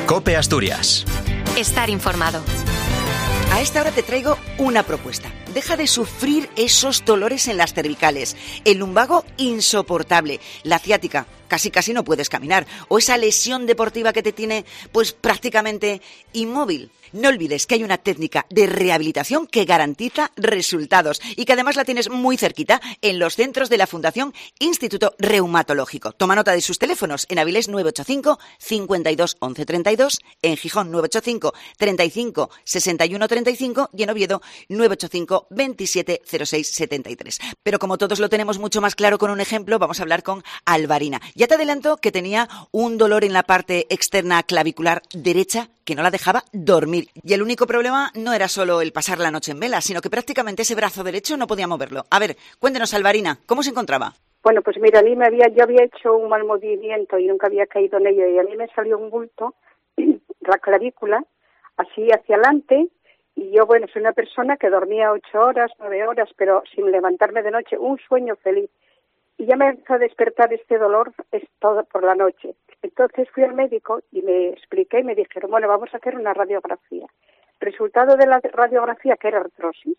COPE Asturias. Estar informado. A esta hora te traigo una propuesta. Deja de sufrir esos dolores en las cervicales, el lumbago insoportable, la ciática, casi no puedes caminar, o esa lesión deportiva que te tiene pues prácticamente inmóvil. No olvides que hay una técnica de rehabilitación que garantiza resultados y que además la tienes muy cerquita en los centros de la Fundación Instituto Reumatológico. Toma nota de sus teléfonos: en Avilés 985 52 11 32, en Gijón 985 35 61 35 y en Oviedo 985 27 06 73. Pero como todos lo tenemos mucho más claro con un ejemplo, vamos a hablar con Alvarina. Ya te adelanto que tenía un dolor en la parte externa clavicular derecha que no la dejaba dormir. Y el único problema no era solo el pasar la noche en vela, sino que prácticamente ese brazo derecho no podía moverlo. A ver, cuéntenos, Alvarina, ¿cómo se encontraba? Bueno, pues mira, yo había hecho un mal movimiento y nunca había caído en ello, y a mí me salió un bulto, la clavícula, así hacia adelante, y yo, bueno, soy una persona que dormía 8 horas, 9 horas, pero sin levantarme de noche, un sueño feliz. Y ya me empezó a despertar este dolor todo por la noche. Entonces fui al médico y me expliqué y me dijeron, bueno, vamos a hacer una radiografía. Resultado de la radiografía, que era artrosis,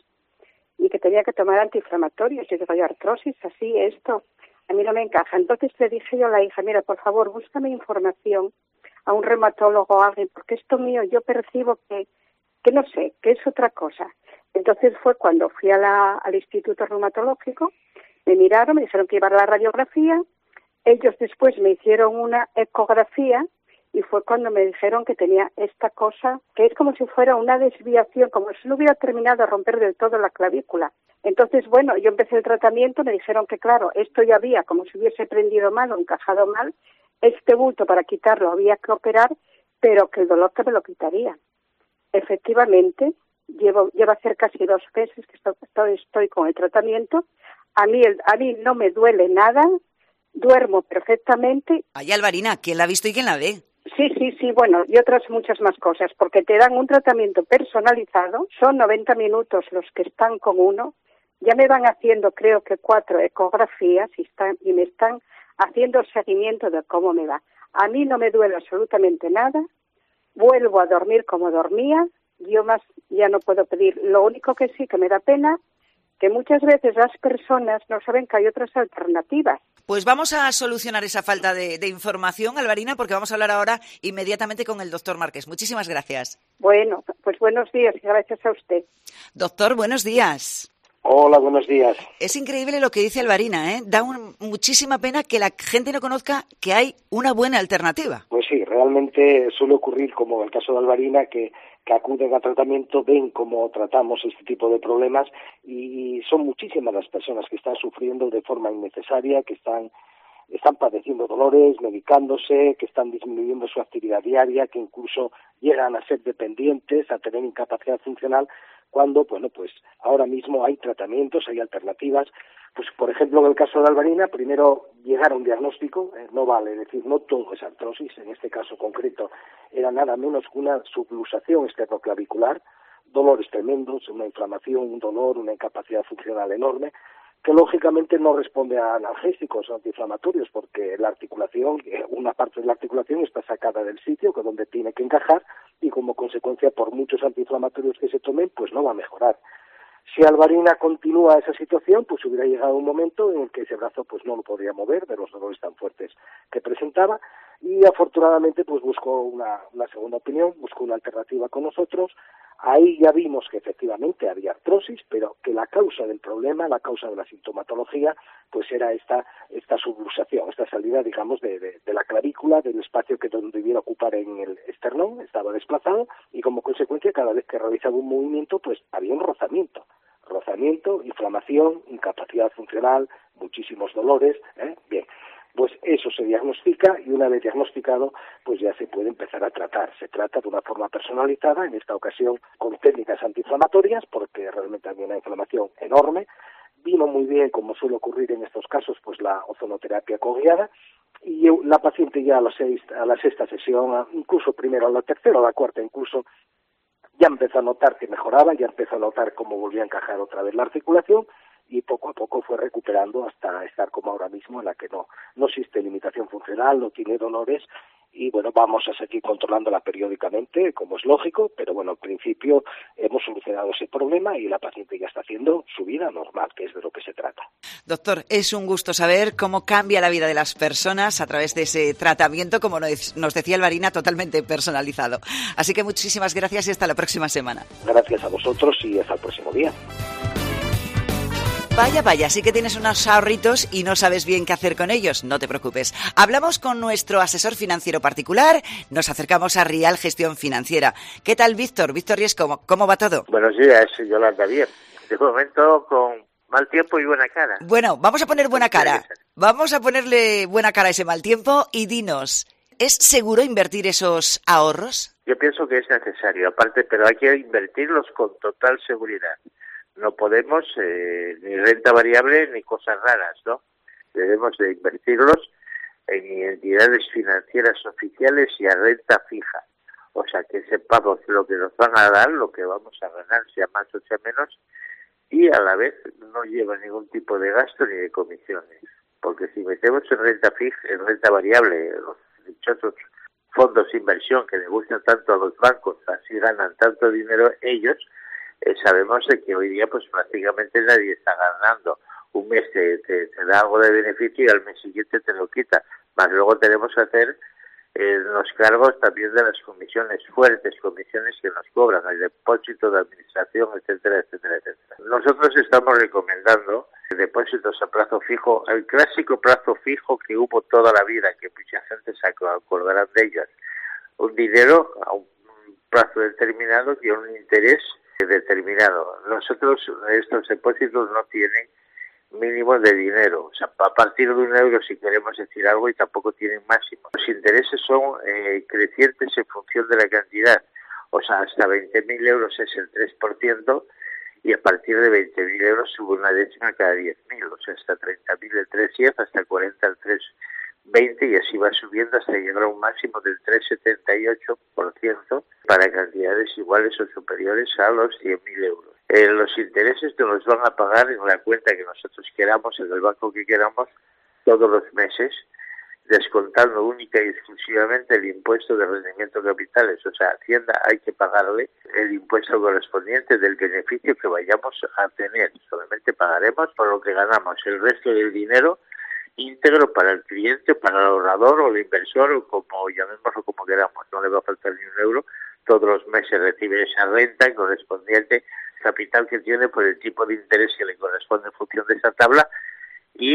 y que tenía que tomar antiinflamatorios. Y digo, artrosis, así, esto, a mí no me encaja. Entonces le dije yo a la hija, mira, por favor, búscame información a un reumatólogo o a alguien, porque esto mío yo percibo que no sé, que es otra cosa. Entonces fue cuando fui al Instituto Reumatológico, me miraron, me dijeron que iba a la radiografía, ellos después me hicieron una ecografía y fue cuando me dijeron que tenía esta cosa, que es como si fuera una desviación, como si no hubiera terminado de romper del todo la clavícula. Entonces, bueno, yo empecé el tratamiento, me dijeron que claro, esto ya había como si hubiese prendido mal o encajado mal, este bulto para quitarlo había que operar, pero que el dolor que me lo quitaría. Efectivamente, lleva a ser casi 2 meses que estoy con el tratamiento. A mí no me duele nada, duermo perfectamente. Ay, Alvarina, ¿quién la ha visto y quién la ve? Sí, bueno, y otras muchas más cosas, porque te dan un tratamiento personalizado, son 90 minutos los que están con uno, ya me van haciendo creo que 4 ecografías y me están haciendo seguimiento de cómo me va. A mí no me duele absolutamente nada, vuelvo a dormir como dormía, yo más ya no puedo pedir. Lo único que sí que me da pena, que muchas veces las personas no saben que hay otras alternativas. Pues vamos a solucionar esa falta de información, Alvarina, porque vamos a hablar ahora inmediatamente con el doctor Márquez. Muchísimas gracias. Bueno, pues buenos días y gracias a usted. Doctor, buenos días. Hola, buenos días. Es increíble lo que dice Alvarina, ¿eh? Da muchísima pena que la gente no conozca que hay una buena alternativa. Pues sí, realmente suele ocurrir, como el caso de Alvarina, que acuden a tratamiento, ven cómo tratamos este tipo de problemas y son muchísimas las personas que están sufriendo de forma innecesaria, que están padeciendo dolores, medicándose, que están disminuyendo su actividad diaria, que incluso llegan a ser dependientes, a tener incapacidad funcional, cuando, bueno, pues ahora mismo hay tratamientos, hay alternativas. Pues, por ejemplo, en el caso de Alvarina, primero llegar a un diagnóstico, no vale decir, no todo es artrosis, en este caso concreto era nada menos que una subluxación esternoclavicular, dolores tremendos, una inflamación, un dolor, una incapacidad funcional enorme, que lógicamente no responde a analgésicos o antiinflamatorios, porque la articulación, una parte de la articulación está sacada del sitio, que es donde tiene que encajar, y como consecuencia, por muchos antiinflamatorios que se tomen, pues no va a mejorar. Si Alvarina continúa esa situación, pues hubiera llegado un momento en el que ese brazo pues no lo podría mover de los dolores tan fuertes que presentaba, y afortunadamente pues buscó una segunda opinión, buscó una alternativa con nosotros. Ahí ya vimos que efectivamente había artrosis, pero que la causa del problema, la causa de la sintomatología, pues era esta subluxación, esta salida, digamos, de la clavícula, del espacio que debiera ocupar en el esternón, estaba desplazado, y como consecuencia cada vez que realizaba un movimiento, pues había un rozamiento, inflamación, incapacidad funcional, muchísimos dolores, bien. Pues eso se diagnostica y una vez diagnosticado, pues ya se puede empezar a tratar. Se trata de una forma personalizada, en esta ocasión con técnicas antiinflamatorias, porque realmente había una inflamación enorme. Vino muy bien, como suele ocurrir en estos casos, pues la ozonoterapia coguiada, y la paciente ya a la sexta sesión, incluso primero a la tercera o a la cuarta incluso, ya empezó a notar que mejoraba, ya empezó a notar cómo volvía a encajar otra vez la articulación, y poco a poco fue recuperando hasta estar como ahora mismo, en la que no existe limitación funcional, no tiene dolores, y bueno, vamos a seguir controlándola periódicamente, como es lógico, pero bueno, en principio hemos solucionado ese problema y la paciente ya está haciendo su vida normal, que es de lo que se trata. Doctor, es un gusto saber cómo cambia la vida de las personas a través de ese tratamiento, como nos decía Alvarina, totalmente personalizado. Así que muchísimas gracias y hasta la próxima semana. Gracias a vosotros y hasta el próximo día. Vaya, sí que tienes unos ahorritos y no sabes bien qué hacer con ellos, no te preocupes. Hablamos con nuestro asesor financiero particular, nos acercamos a Rial Gestión Financiera. ¿Qué tal, Víctor? Víctor Riesco, ¿cómo va todo? Buenos días, Yolanda, bien. De momento con mal tiempo y buena cara. Bueno, vamos a poner buena cara. Vamos a ponerle buena cara a ese mal tiempo y dinos, ¿es seguro invertir esos ahorros? Yo pienso que es necesario, aparte, pero hay que invertirlos con total seguridad. No podemos ni renta variable ni cosas raras, ¿no? Debemos de invertirlos en entidades financieras oficiales y a renta fija. O sea, que sepamos lo que nos van a dar, lo que vamos a ganar, sea más o sea menos, y a la vez no lleva ningún tipo de gasto ni de comisiones. Porque si metemos en renta fija, en renta variable, los dichosos fondos de inversión que le gustan tanto a los bancos, así ganan tanto dinero ellos, sabemos que hoy día pues prácticamente nadie está ganando. Un mes te da algo de beneficio y al mes siguiente te lo quita. Más luego tenemos que hacer los cargos también de las comisiones, fuertes comisiones que nos cobran, el depósito de administración, etcétera, etcétera, etcétera. Nosotros estamos recomendando depósitos a plazo fijo, el clásico plazo fijo que hubo toda la vida, que mucha gente se acordará de ellos. Un dinero a un plazo determinado y un interés determinado. Nosotros estos depósitos no tienen mínimos de dinero, o sea, a partir de €1 si queremos decir algo y tampoco tienen máximo. Los intereses son crecientes en función de la cantidad, o sea, hasta 20.000 euros es el 3% y a partir de 20.000 euros sube una décima cada 10.000, o sea, hasta 30.000 el 3,10, hasta 40 el 3,20 y así va subiendo hasta llegar a un máximo del 3,78% para cantidades iguales o superiores a los 100.000 euros. Los intereses nos los van a pagar en la cuenta que nosotros queramos, en el banco que queramos, todos los meses, descontando única y exclusivamente el impuesto de rendimiento de capitales. O sea, Hacienda hay que pagarle el impuesto correspondiente del beneficio que vayamos a tener. Solamente pagaremos por lo que ganamos. El resto del dinero íntegro para el cliente, para el ahorrador o el inversor, o como llamémoslo como queramos. No le va a faltar ni €1. Todos los meses recibe esa renta correspondiente capital que tiene por el tipo de interés que le corresponde en función de esa tabla, y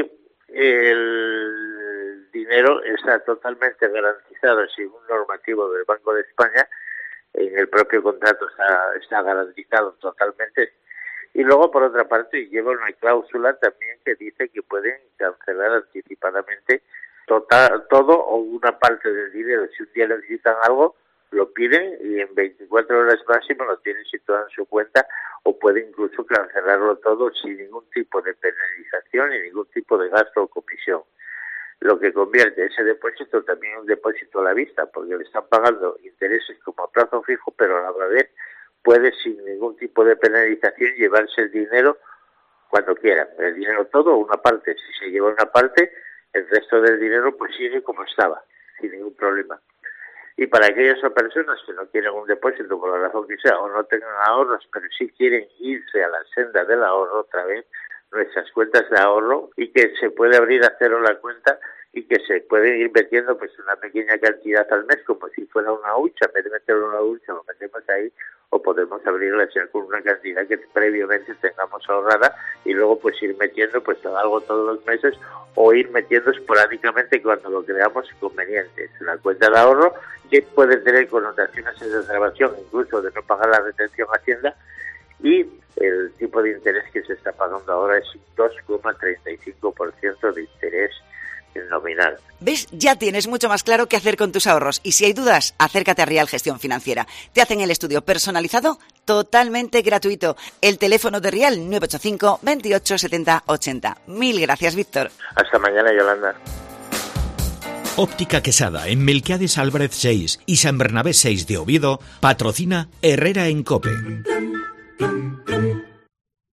el dinero está totalmente garantizado según normativo del Banco de España. En el propio contrato está garantizado totalmente. Y luego, por otra parte, lleva una cláusula también que dice que pueden cancelar anticipadamente todo o una parte del dinero. Si un día necesitan algo, lo piden y en 24 horas máximo lo tienen situado en su cuenta, o puede incluso cancelarlo todo sin ningún tipo de penalización ni ningún tipo de gasto o comisión. Lo que convierte ese depósito también en un depósito a la vista, porque le están pagando intereses como a plazo fijo, pero a la vez puede sin ningún tipo de penalización llevarse el dinero cuando quiera. El dinero todo o una parte. Si se lleva una parte, el resto del dinero pues sigue como estaba, sin ningún problema. Y para aquellas personas que no quieren un depósito por la razón que sea o no tengan ahorros, pero sí quieren irse a la senda del ahorro otra vez, nuestras cuentas de ahorro, y que se puede abrir a cero la cuenta y que se puede ir metiendo pues una pequeña cantidad al mes, como si fuera una hucha. En vez de meterlo en una hucha, lo metemos ahí, o podemos abrirla ya con una cantidad que previamente tengamos ahorrada y luego pues ir metiendo pues algo todos los meses, o ir metiendo esporádicamente cuando lo creamos conveniente. Es una cuenta de ahorro que puede tener connotaciones de desgravación, incluso de no pagar la retención a Hacienda, y el tipo de interés que se está pagando ahora es 2,35% de interés nominal. ¿Ves? Ya tienes mucho más claro qué hacer con tus ahorros, y si hay dudas, acércate a Rial Gestión Financiera. Te hacen el estudio personalizado totalmente gratuito. El teléfono de Rial 985 28 70 80. Mil gracias, Víctor. Hasta mañana, Yolanda. Óptica Quesada, en Melquiades Álvarez 6 y San Bernabé 6 de Oviedo, patrocina Herrera en COPE.